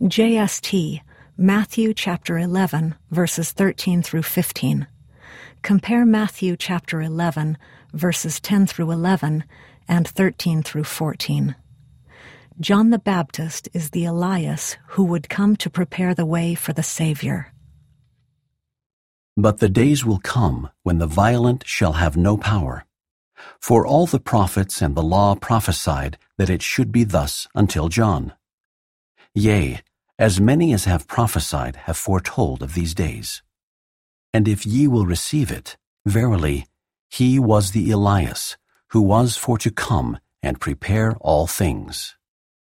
JST, Matthew chapter 11, verses 13 through 15. Compare Matthew chapter 11, verses 10 through 11 and 13 through 14. John the Baptist is the Elias who would come to prepare the way for the Savior. But the days will come when the violent shall have no power. For all the prophets and the law prophesied that it should be thus until John. Yea, as many as have prophesied have foretold of these days. And if ye will receive it, verily, he was the Elias, who was for to come and prepare all things.